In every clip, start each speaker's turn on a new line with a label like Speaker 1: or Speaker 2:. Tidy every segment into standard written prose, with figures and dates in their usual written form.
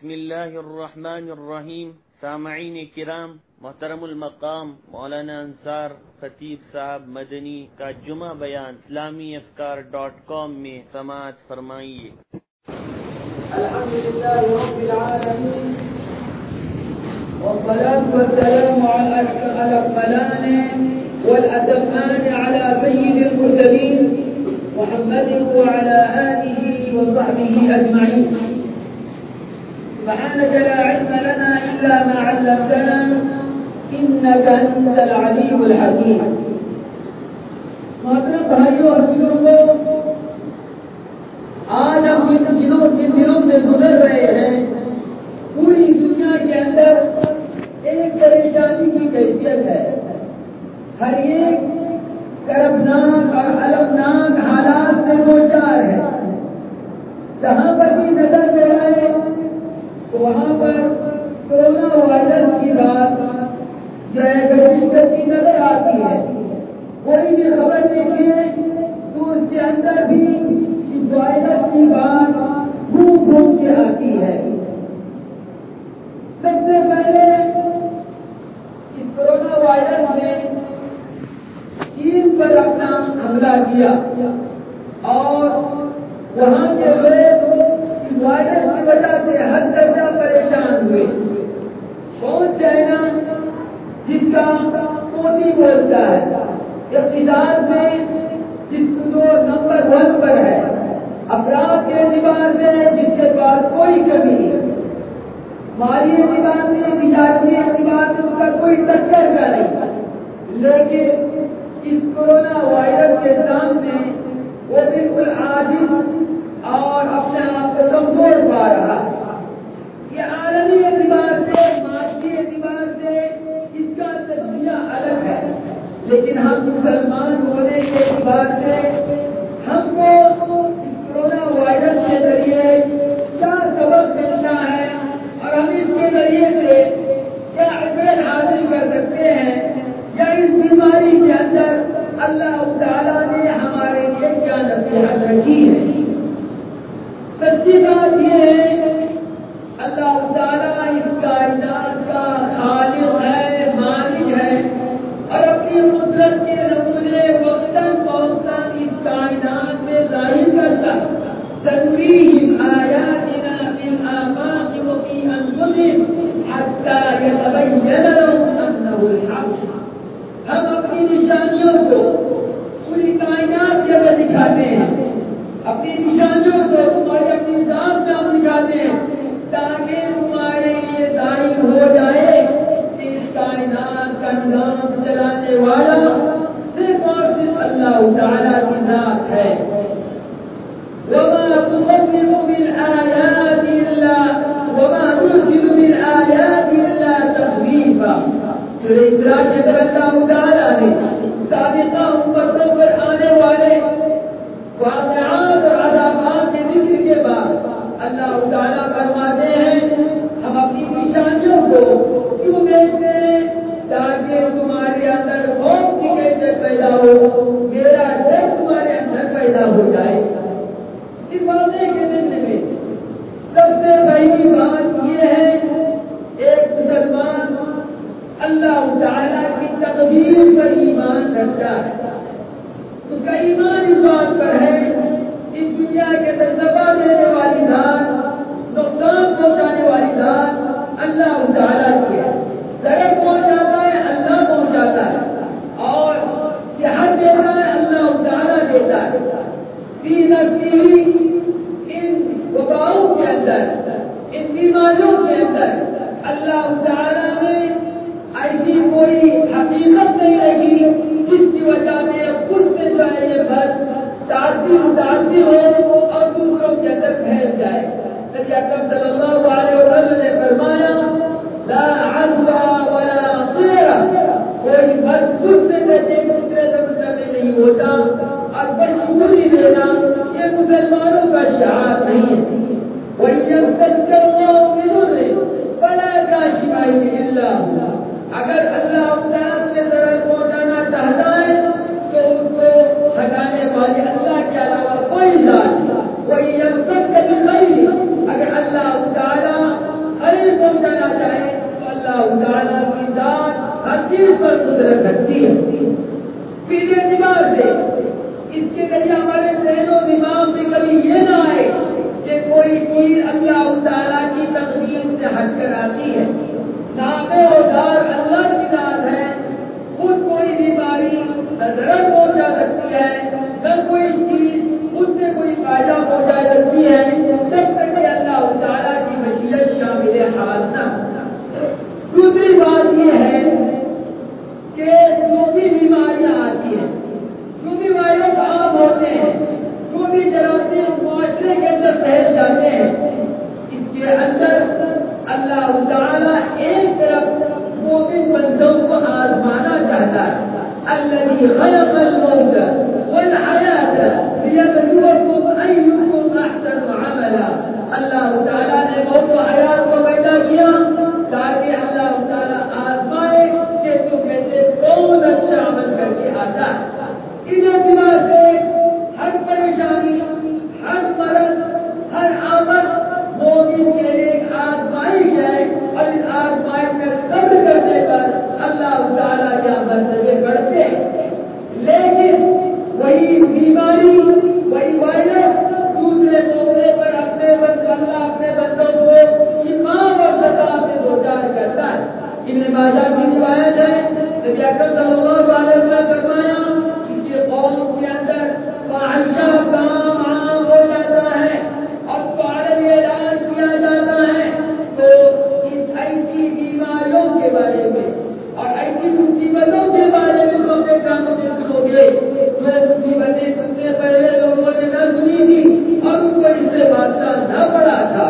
Speaker 1: بسم اللہ الرحمن الرحیم. سامعین کرام، محترم المقام مولانا انصار خطیب صاحب مدنی کا جمعہ بیان اسلامیافکار.com میں سماعت فرمائیے.
Speaker 2: الحمدللہ رب العالمین والصلاة والسلام على الأكملان والأتمان على سيد المرسلين محمد وعلى آله وصحبه أجمعين. سبحانك لا علم لنا إلا ما علمتنا إنك أنت العليم الحكيم. محترم بھائیوں اور بزرگوں، آج ہم جن دنوں سے گزر رہے ہیں، پوری دنیا کے اندر ایک پریشانی کی کیفیت ہے. ہر ایک کربناک اور المناک حالات سے دوچار ہے. جہاں پر بھی نظر دوڑائے تو وہاں پر کورونا وائرس کی بات جو ہے بہت کی نظر آتی ہے. کوئی بھی خبر دیکھیے تو اس کے اندر بھی اس وائرس کی بات گھوم گھوم کے آتی ہے. سب سے پہلے اس کورونا وائرس نے چین پر اپنا حملہ کیا اور وہاں کے لوگ اس وائرس کی وجہ سے ہر درجہ پریشان ہوئے. کون چائنا جس کا موسی بولتا ہے، اقتصاد میں جس جو نمبر 1 پر ہے، افراد کے اعتبار سے جس کے پاس کوئی کمی نہیں، مالی اعتبار سے تجارتی اعتبار سے اس کا کوئی ٹکر کا نہیں، لیکن اس کورونا وائرس کے سامنے وہ بالکل عاجز اور اپنے آپ کو کمزور پا رہا ہے. یہ عالمی اعتبار سے، معاشی اعتبار سے اس کا تجزیہ الگ ہے، لیکن ہم مسلمان ہونے کے اعتبار سے ہم کو اس کورونا وائرس کے ذریعے کیا سبق ملتا ہے اور ہم اس کے ذریعے سے کیا عبرت حاصل کر سکتے ہیں، یا اس بیماری کے اندر اللہ تعالیٰ نے ہمارے لیے کیا نصیحت رکھی ہے. سچی بات یہ ہے، اللہ تعالیٰ اس کائنات کا خالق ہے، مالک ہے، اور اپنی قدرت کے نمونے وقتاً فوقتاً اس کائنات میں ظاہر کرتا. سنریہم آیاتنا فی الآفاق وفی انفسہم حتی یتبین لہم انہ الحق. ہم اپنی نشانیوں کو پوری کائنات کے اندر دکھاتے ہیں، اپنی نشانیوں کو تمہاری اپنی ذات میں ہم دکھاتے ہیں تاکہ تمہارے لیے ظاہر ہو جائے کہ اس کائنات کا نظام چلانے والا صرف اور صرف اللہ تعالیٰ کی ذات ہے. وما نرسل بالآيات إلا تخويفا. سورہ اسراء کے اندر اللہ تعالیٰ نے سابقہ امتوں پر آنے والے واقعات اور عذابات کے ذکر کے بعد اللہ تعالیٰ فرماتے ہیں ہم اپنی نشانیوں کو کیوں دیکھتے ہیں؟ تاکہ تمہارے اندر خوف کی کیفیت پیدا ہو، میرا ڈر تمہارے اندر پیدا ہو جائے. اس واقعے کے ذمے میں سب سے پہلی بات یہ ہے، ایک مسلمان اللہ تعالیٰ کی تقدیر پر ایمان رکھتا ہے. اس کا ایمان اس بات پر ہے اس دنیا کے اندر نفع دینے والی ذات، نقصان پہنچانے والی ذات اللہ تعالیٰ کی ہے. ضرر پہنچاتا ہے اللہ پہنچاتا ہے، اور صحت دیتا ہے اللہ تعالیٰ دیتا ہے. فی نفسی، ان وباؤں کے اندر، ان بیماریوں کے اندر اللہ تعالیٰ نے ایسی کوئی حقیقت نہیں رکھی جس کی وجہ سے خود سے جو ہے یہ بس تعدی ہو اور دوسروں کے اندر پھیل جائے. نبی اکرم صلی اللہ علیہ وسلم نے فرمایا لا عدوى ولا طيرة. کوئی بس خود سے بچے دوسرے سے بچانے نہیں ہوتا، اور بشمولی دینا یہ مسلمانوں کا شعار نہیں ہے. وَيَمْسَسْكَ اللَّهُ بِضُرٍّ فَلَا كَاشِفَ إِلَّا هُوَ. اگر اللہ تعالیٰ سے ضرر پہنچانا چاہتا ہے تو اس کو ہٹانے والے اللہ کے علاوہ کوئی ذات نہیں. وَإِن يَمْسَسْكَ بِخَيْرٍ، اگر اللہ تعالیٰ چیز پر قدرت رکھتی ہے. پھر اعتبار سے اس کے ذریعے ہمارے ذہن و دماغ میں کبھی یہ نہ آئے کہ کوئی چیز اللہ تعالیٰ کی تقدیر سے ہٹ کر آتی ہے. نامے و دار اللہ کی ذات ہے. خود کوئی بیماری نہ ضرر پہنچا سکتی ہے, نہ کوئی چیز خود سے کوئی فائدہ پہنچا سکتی ہے, جب تک کہ اللہ تعالیٰ کی مشیت شامل حال نہ. دوسری بات یہ ہے کہ جو بھی بیماریاں آتی ہیں, جو بھی وائرس عام ہوتے ہیں, جو بھی جراثیم معاشرے کے اندر پھیل جاتے ہیں, اس کے اندر اللہ تعالیٰ ایک طرف مومن بندوں کو آزمانا چاہتا ہے. الذی خلق الموت والحیات لیبلوکم ایکم احسن عملا. اللہ تعالیٰ نے موت و حیات کو پیدا کیا تاکہ اللہ تعالیٰ آزمائے کہ تم میں سے کون اچھا عمل کر کے آتا ہے. اس اعتبار سے ہر پریشانی, ہر مرض, ہر آفت مومن کے لیے ایک آزمائش ہے, اور اس آزمائش میں صبر کرنے پر اللہ تعالیٰ کے مرتبے بڑھتے ہیں. لیکن وہی بیماری, وہی وائرس دوسرے موقع پر اللہ اپنے بندوں کو ایمان اور سزا سے دوچار کرتا ہے. ابن ماجہ کی روایت ہے, نبی اکرم صلی اللہ علیہ وسلم فرمایا کہ قوم کے اندر معاشہ کام عام ہو جاتا ہے اور فعال اعلان کیا جاتا ہے, تو اس ایسی بیماریوں کے بارے میں اور ایسی مصیبتوں کے بارے میں تو اپنے کانوں سے سنو گے جو مصیبتیں سب سے پہلے لوگوں نے نہ سنی تھی اور ان کو اس سے واسطہ نہ پڑا تھا.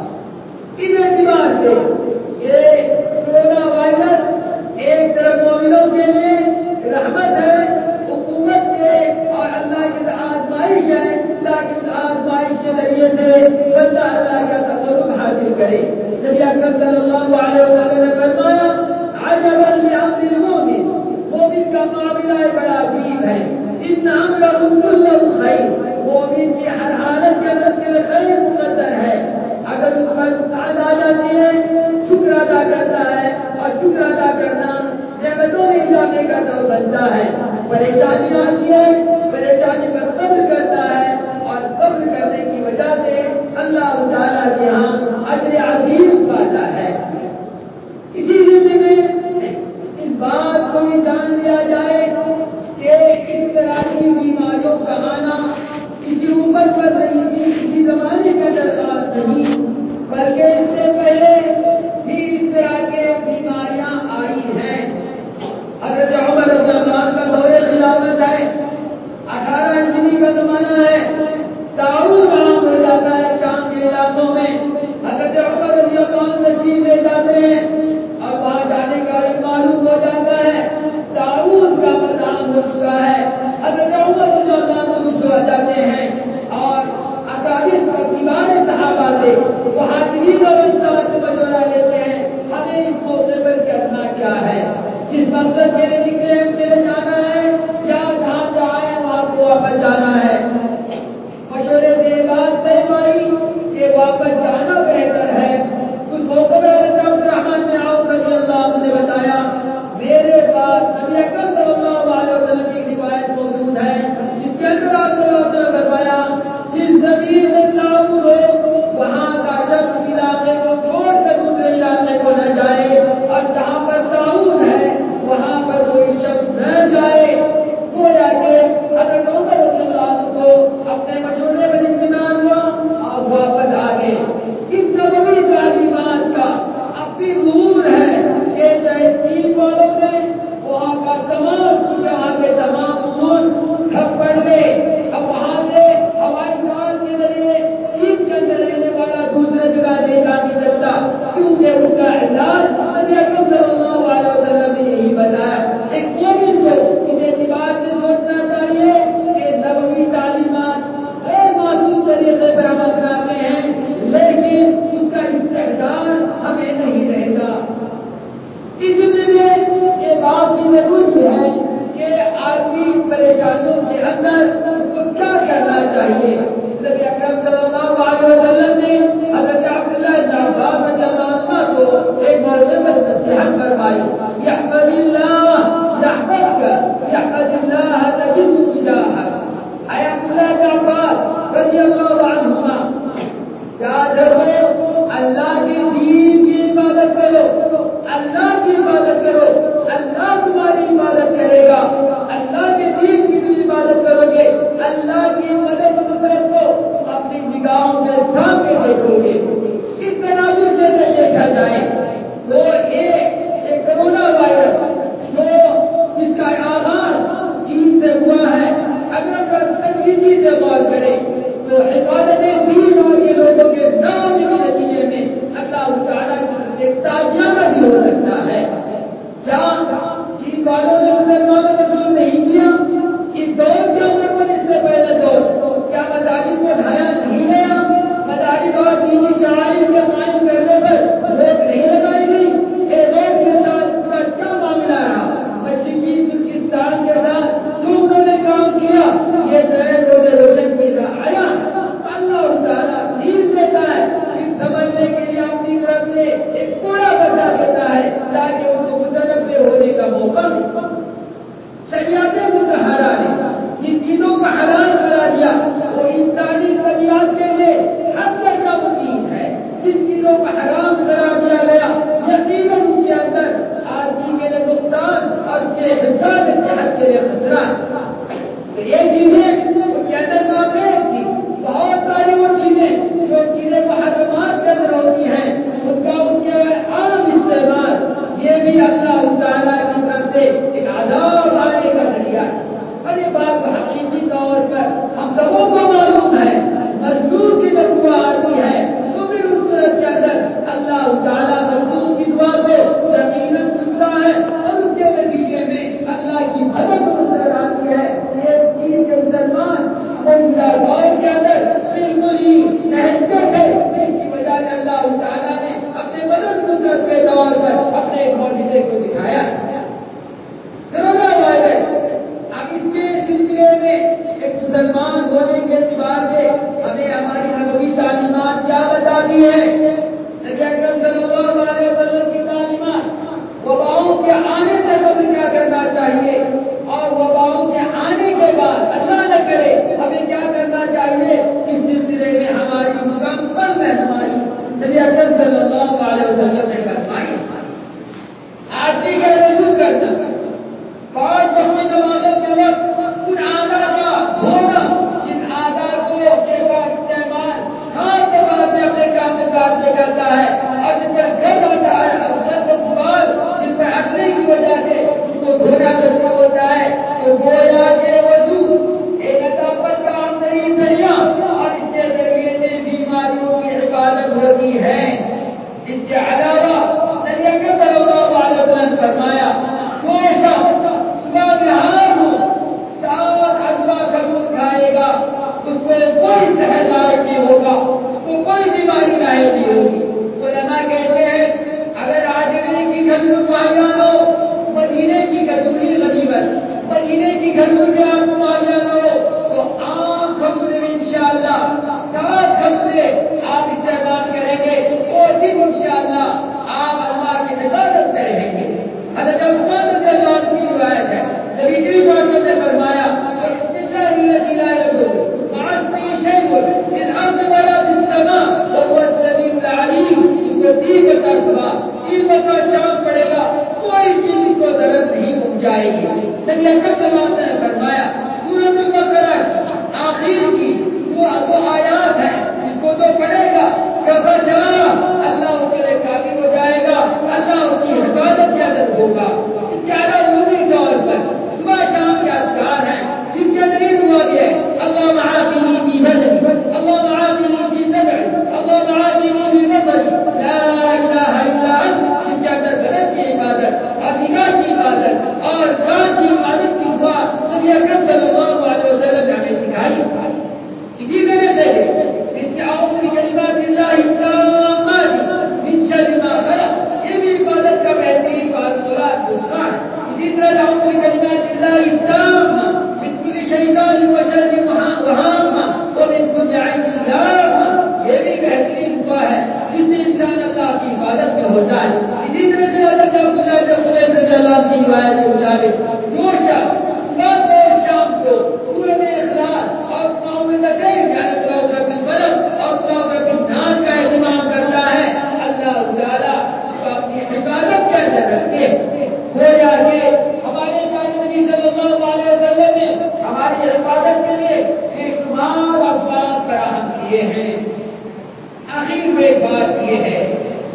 Speaker 2: اس اعتبار سے یہ کورونا وائرس ایک طرف مومنوں کے لیے رحمت ہے, حکومت کے اور اللہ کی آزمائش ہے, تاکہ اس آزمائش کے ذریعے سے بندہ اللہ کا تقرب حاصل کرے. نبی اکرم صلی اللہ علیہ وسلم نے فرمایا عجبا لامر المؤمن, مومن کا معاملہ بڑا عجیب ہے. ان امره كله خیر, مومن کی ہر حالت کے اندر خیر مقدر ہے. اگر اس پر سعادت آ جاتی ہے شکر ادا کرتا ہے, اور شکر ادا کرنا نعمتوں میں اضافے کا سبب بنتا ہے. پریشانی آتی ہے, پریشانی پر صبر کرتا ہے, اور صبر کرنے کی وجہ سے اللہ تعالیٰ کے ہاں اجر عظیم پاتا ہے. اسی ضمن میں اس بات کو بھی جان لیا جائے کہ اس طرح کی بیماریوں کا آنا کسی امت پر نہیں تھی, کسی زمانے کا درخواست نہیں, بلکہ اس سے پہلے بھی اس طرح کے بیماریاں آئی ہیں. حضرت عمر رضی اللہ عنہ کا دور خلافت ہے, 18 ہجری کا زمانہ ہے, طاعون عام ہو جاتا ہے شام کے علاقوں میں. حضرت عمر رضی اللہ عنہ تشریف لے جاتے ہیں اور وہاں جانے کا معلوم ہو جاتا ہے طاعون کا مقام ہو چکا ہے. حضرت عمر رضی اللہ عنہ مشورہ جاتے ہیں اور اکابر کبار صحابہ سے مہاجرین اور انصار سے مشورہ لیتے ہیں, ہمیں اس موقع پر کرنا کیا ہے, جس مقصد کے لیے نکلے چلے جانا ہے یا جہاں جائیں وہاں کو واپس جانا ہے. مشورے سے بات طے پائی کہ واپس جانا بہتر ہے. اس موقع پر حضرت عبدالرحمن بن عوف رضی اللہ عنہ نے بتایا میرے پاس نبی اکرم صلی اللہ علیہ وسلم کی روایت موجود ہے جس کے اندر آپ صلی اللہ علیہ وسلم فرمایا جس زمین میں طاعون ہو وہاں کا شخص علاقے کو چھوڑ کر دوسرے علاقے کو نہ جائے, اور جہاں پر طاعون ہے وہاں پر کوئی شخص نہ جائے. وہ جا کے حضرت عمر رضی اللہ عنہ کو اپنے مشورے پر اطمینان ہوا اور واپس آ گئے. اس نبوی تعلیمات کا اب بھی ظہور ہے کہ چاہے چین والوں نے وہاں کا تمام وہاں کے تمام امور ٹھپ پڑ گئے. اب وہاں سے ہوائی جہاز کے ذریعے چین کے اندر رہنے والا دوسرے جگہ لے جا نہیں سکتا, کیونکہ اس کا علاج نبی اکرم صلی اللہ علیہ وسلم نے یہی بتایا. ایک مومن کو اس اعتبار سے سوچنا چاہیے کہ نبوی تعلیمات غیر معصوم طریقے پر عمل کراتے ہیں, لیکن اس کا استحصال ہمیں نہیں رہتا. اس میں یہ بات بھی ضروری ہے کہ آدمی پریشانیوں کے اندر اس کو کیا کرنا چاہیے. نبی اکرم صلی اللہ علیہ وسلم نے حضرت عبداللہ بن عباس رضی اللہ عنہ کو ایک موقع پر نصیحت فرمائی. يحفظ الله يحفظك يحفظ الله تجد تجاهك. اے عبداللہ بن عباس رضی اللہ عنہما یاد رکھو اللہ کے دین کی عبادت کرو, اللہ کی عبادت کرو, اللہ تمہاری عبادت کرے گا. اللہ کے دین کی تم عبادت کرو گے, اللہ کی مدد نصرت کو اپنی نگاہوں کے سامنے دیکھو گے. اس تناظر سے دیکھا جائے تو ایک کرونا وائرس جو جس کا آغاز چین سے ہوا ہے, اگر تنقیدی سے غور کرے تو حفاظت دین والے لوگوں کے نام کے نتیجے میں اللہ تعالیٰ کی طرف سے تاجیانہ بھی ہو سکتا ہے. کیا چین والوں نے مسلمانوں کو ظلم نہیں کیا؟ اس دور کے اندر پر اس سے پہلے دور کیا مساجد کو ڈھایا نہیں گیا؟ مساجد اور دینی شعائر کے قائم کرنے پر روک نہیں لگائی گئی؟ روک کے ساتھ اس کا کیا معاملہ رہا؟ مشرقی ترکستان کے ساتھ جو انہوں نے کام کیا یہ ظاہر روزے روشن کی آیا. اللہ تعالیٰ دین دیتا ہے, سمجھنے کے لیے اپنی طرف سے ایک کوڑا بچا دیتا ہے تاکہ ان کو متنوع ہونے کا موقع ملے. شریعت مطہرہ نے جن چیزوں کا حلال قرار دیا وہ انسانی طبیعت کے لیے حد تک کا مفید ہے. جن چیزوں کا حرام قرار دیا گیا یقیناً ان کے اندر آدمی کے لیے نقصان اور اس کے حفاظت صحت کے لیے خطرہ. یہ چیزیں ان کے اندر معاملات تھی, بہت ساری وہ چیزیں جو چیزیں محرمات کے اندر ہوتی ہیں ان کا ان کے عام استعمال یہ بھی اللہ تعالیٰ کی طرف سے ایک عذاب آنے کا ذریعہ ہے. اور یہ بات حقیقی طور پر ہم سبوں کو معلوم ہے. مزدور کی جب دعا آتی ہے تو بھی اس صورت کے اندر اللہ تعالیٰ مزدور کی دعا کو یقیناً سنتا ہے اور اس کے نتیجے میں اللہ کی مدد نظر آتی ہے. ایک چیز کے مسلمان دور کے اندر بالکل ہی نہجت ہے, اس کی وجہ سے اللہ تعالیٰ نے اپنے مدد نصرت کے دور پر اپنے ایک معجزے کو دکھایا. کرونا وائرس اب اس کے سلسلے میں ایک مسلمان ہونے کے اعتبار سے ہمیں ہماری نبوی تعلیمات کیا بتاتی ہے؟ نبی اکرم صلی اللہ علیہ وسلم کی تعلیمات وباؤں کے آنے سے ہمیں کیا کرنا چاہیے اور وباؤں کے آنے کے بعد اللہ نہ کرے ہمیں کیا کرنا چاہیے, اس سلسلے میں ہماری مکمل رہنمائی نبی اکرم صلی اللہ علیہ وسلم نے فرمائی. آدمی کا رجوع کرنا, 5 وقت نمازوں کے وقت ان اعضاء کا ہونا جن اعضاء کو کا استعمال خاص کے بعد میں اپنے کام کاج میں کرتا ہے اور جن پر گرد ہوتا ہے اور جن پر اٹھنے کی وجہ سے اس کو دھونا ضرور ہوتا ہے تو گویا کے وضو ایک عطافت کا ترین ذریعہ اور اس کے ذریعے سے بیماریوں کی حفاظت ہوتی ہے. اس کے علاوہ نبی اکرم صلی اللہ علیہ وسلم نے فرمایا جو شخص صبح نہار ہو 7 اجوا کا دودھ کھائے گا اس کو کوئی صحت لاحق نہیں ہوگا, اس کو کوئی بیماری لاحق نہیں ہوگی. علماء کہتے ہیں اگر آدمی کی کھجور مہیا ہو, مدینے کی کھجوری غنیمت, مدینے کی کھجور میں آپ کو مہیا نہ ہو تو عام کھجورے میں انشاءاللہ 7 کھجورے آپ استعمال کریں گے, وہ دن انشاءاللہ آپ اللہ کی حفاظت میں رہیں گے. حضرت عثمان رضی اللہ عنہ کی روایت ہے, نبی کریم صلی اللہ علیہ وسلم نے فرمایا بسم اللہ الذی لا یضر مع اسمہ شیء فی الارض ولا فی السماء وهو السمیع العلیم. اس کو 3 مرتبہ 3 مرتبہ شام پڑے گا, کوئی چیز کو ضرر نہیں پہنچائے گی. نبی اکرم صلی اللہ علیہ وسلم نے فرمایا سورۃ البقرہ آخر کی وہ آیات ہیں اس کو تو پڑھے گا کفر جا اللہ اس کے لیے کافی ہو جائے گا, اللہ اس کی حفاظت کی عادت ہوگا. اس کے علاوہ عمومی طور پر صبح شام کے اذکار ہیں جن کے اندر یہ دعا بھی ہے اللہم عافنی فی بدنی, اللہم عافنی فی سمعی, اللہم عافنی فی بصری, لا الہ الا انت. جن کے اندر بدن کی عبادت اور نگاہ کی عبادت اور کان کی عبادت کی دعا نبی اکرم صلی اللہ علیہ وسلم نے ہمیں سکھائی. اسی طرح سے اس کے اعوذ بکلمات اللہ التامات من شر ما خلق, یہ بھی عبادت کا بہترین بات ہے. اسی طرح اعوذ بکلمات اللہ التامات من کل شیطان وشر وہامہ ومن کل عین لامہ, یہ بھی بہترین دعا ہے جس سے انسان اللہ کی عبادت میں ہوتا ہے. اسی طرح سے حضرت عبداللہ بن خبیب رضی کی روایت کے مطابق جو شخص صبح اور شام کو سورۃ اخلاص اور معوذتین یعنی قل اعوذ برب الفلق اور قل اعوذ برب الناس کا اہتمام کرتا ہے، اللہ تعالیٰ اپنی حفاظت کے اندر رکھتے گویا کہ ہمارے پیارے نبی صلی اللہ علیہ وسلم نے ہماری حفاظت کے لیے بے شمار اسباب فراہم کیے ہیں۔ آخر میں بات یہ ہے،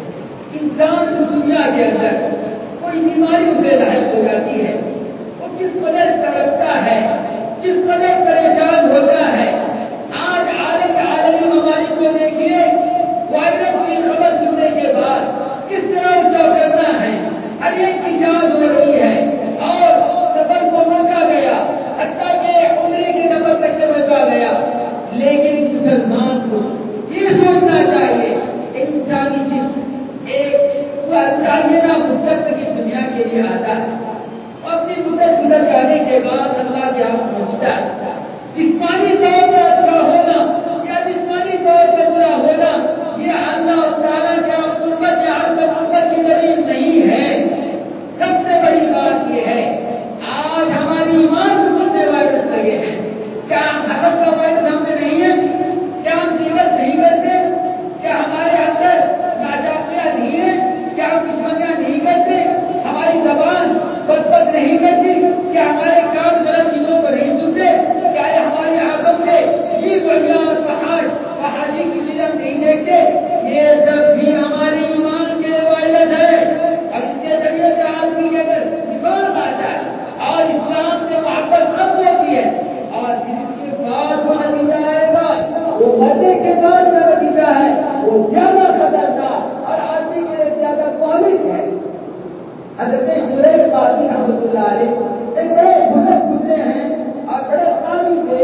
Speaker 2: انسان دنیا کے اندر کوئی بیماری اسے لاحق ہو جاتی ہے، وہ کس قدر تڑپتا ہے، کس قدر پریشان ہوتا ہے۔ آج عالمی ممالک کو دیکھیے، وائرس کی خبر سننے کے بعد کس طرح اسے کرنا ہے، ہر ایک کی جان ہو رہی ہے اور سفر کو روکا گیا، حتیٰ کہ عمرے کے سفر تک سے روکا گیا۔ لیکن مسلمان کو یہ سوچنا چاہیے انسانی جسم ایک نا مدت کی دنیا کے لیے آتا ہے، اپنی مدت گزر جانے کے بعد اللہ کے یہاں پہنچتا ہے۔ جسمانی طور پر اچھا ہونا یا جسمانی طور پر برا ہونا یہ اللہ تعالیٰ کے یہاں قربت یا قربت کی دلیل نہیں ہے۔ سب سے بڑی بات یہ ہے، آج ہماری ایمان کو کتنے وائرس لگے ہیں، کیا حسد کا وائرس ہم میں نہیں ہے؟ کیا ہم غیبت نہیں کرتے؟ کیا ہمارے اندر ناچاقیاں نہیں ہیں؟ کیا ہم دشمنیاں نہیں کرتے؟ ہماری زبان بد نہیں کرتی؟ کیا ہمارے کام غلط چیزوں کو نہیں سنتے؟ کیا ہماری آدم میں یہ بڑھیا اور فحاشی کی چیزیں نہیں دیکھتے؟ یہ سب بھی ہماری ایمان کے وائرس ہے، اور اس کے ذریعے سے آدمی کے اندر ایمان آتا ہے اور اسلام سے محبت ختم ہوتی ہے، اور پھر اس کے بعد وہ نتیجہ آئے گا، وہ مرنے کے بعد کا نتیجہ ہے، وہ زیادہ خطرناک اور آدمی کے لیے زیادہ مہلک ہے۔ حضرت شریف قاضی رحمۃ اللہ علیہ ایک بڑے بزرگ گزرے ہیں اور بڑے قاضی تھے،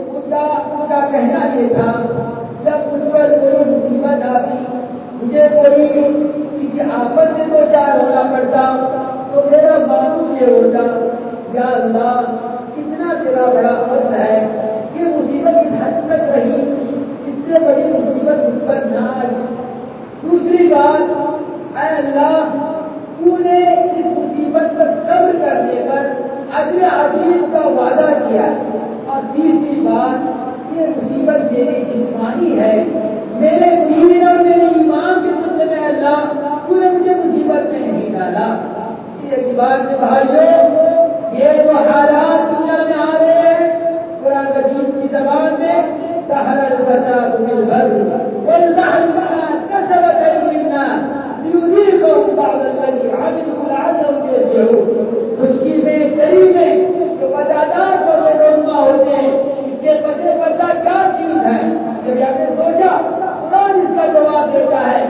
Speaker 2: ان کا کہنا یہ تھا جب مجھ پر کوئی مصیبت آتی، مجھے کوئی کسی آفت سے دو چار ہونا پڑتا تو میرا معمول یہ ہوتا، یا اللہ کتنا تیرا بڑا فضل ہے، یہ مصیبت اس حد تک رہی، اس سے بڑی مصیبت مجھ پر نہ آئی۔ دوسری بات، اے اللہ تو نے اس مصیبت پر صبر کرنے پر اجر عظیم کا وعدہ کیا۔ اور تیسری بات، یہ مصیبت میری جسمانی ہے، میرے دین اور میرے ایمان کے مطلب میں اللہ تو نے مجھے مصیبت میں نہیں ڈالا۔ اس اعتبار سے بھائیوں، یہ جو حالات دنیا میں آ رہے ہیں، قرآن مجید کی زبان میں سہل الفساد بالبر والبحر بما كسبت ايدي الناس ليذيقهم بعض الذي عملوا لعلهم يرجعون۔ خشکی میں گری میں جو فسادات اور رونما ہوتے ہیں، اس کے پتے پردہ کیا چیز ہے؟ جب آپ نے سوچا، قرآن اس کا جواب دیتا ہے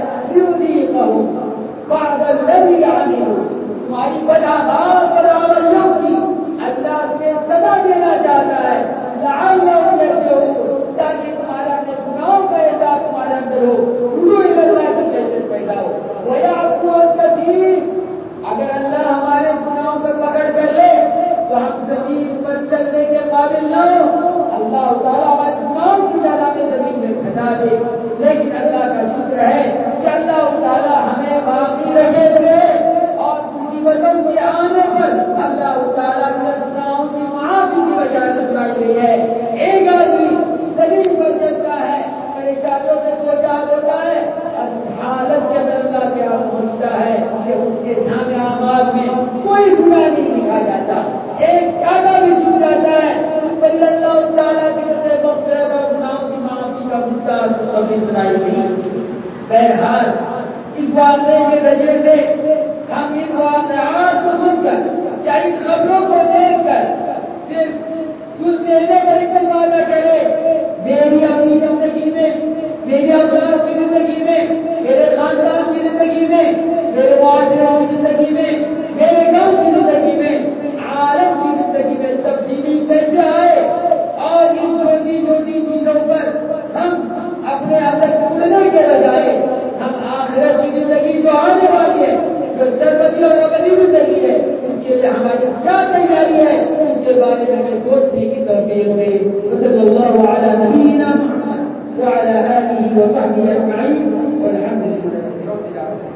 Speaker 2: ليذيقهم بعض الذي عملوا، تمہاری بدعات اور عملیوں کی اللہ سے سزا دینا چاہتا ہے، لعلهم يرجعون، تاکہ تمہارا اپنے گناہوں کا احساس تمہارے اندر ہو، رجوع الی اللہ کی کیفیت پیدا ہو۔ وَيَعْفُو عَنْ كَثِيرٍ، اگر اللہ ہمارے گناہوں پر پکڑ کر لے تو ہم زمین پر چلنے کے قابل نہ ہو، اللہ تعالیٰ ہمارے گناہوں کی سزا میں زمین میں پھنسا دے۔ لیکن اللہ کا شکر ہے کہ اللہ تعالیٰ ہمیں باقی رکھے ہوئے اور مصیبتوں کے آنے پر اللہ تعالیٰ کے گناہوں کی معافی کی بشارت سنائی گئی ہے۔ ایک آدمی زمین پر چلتا ہے، پریشانیوں سے دو چار ہوتا ہے، اور حالت کے اندر اللہ کے آپ پہنچتا ہے کہ اس کے نام اعمال میں کوئی گناہ نہیں لکھا جاتا، ایک کاٹا بھی چھپ جاتا ہے، صلی اللہ تعالیٰ کی طرف سے مغفرت اور گناہوں کی معافی کا مستقبل سنائی گئی۔ بہرحال اس واقعے کے ذریعے سے ہم ان واقعات کو سن کر یا ان خبروں کو دیکھ کر صرف دینے پر استعمال نہ کرے، میری اپنی زندگی میں، میری اولاد کی زندگی میں، میرے خاندان کی زندگی میں، میرے معاشرے کی زندگی میں، میرے گاؤں کی زندگی میں، عالم کی زندگی میں تبدیلی کیسے آئے، اور ان چھوٹی چھوٹی چیزوں پر ہم اپنے اندر ٹوٹنے کے بجائے ہم آخرت کی زندگی جو آنے والی ہے، جو سربتی اور ابدی زندگی ہے، اس کے لیے ہماری کیا تیاری ہے، اس کے بارے میں ہمیں سوچنے کی توفیق دے۔ صلی اللہ علی نبینا محمد وعلی آلہ وصحبہ اجمعین والحمد للہ رب العالمین۔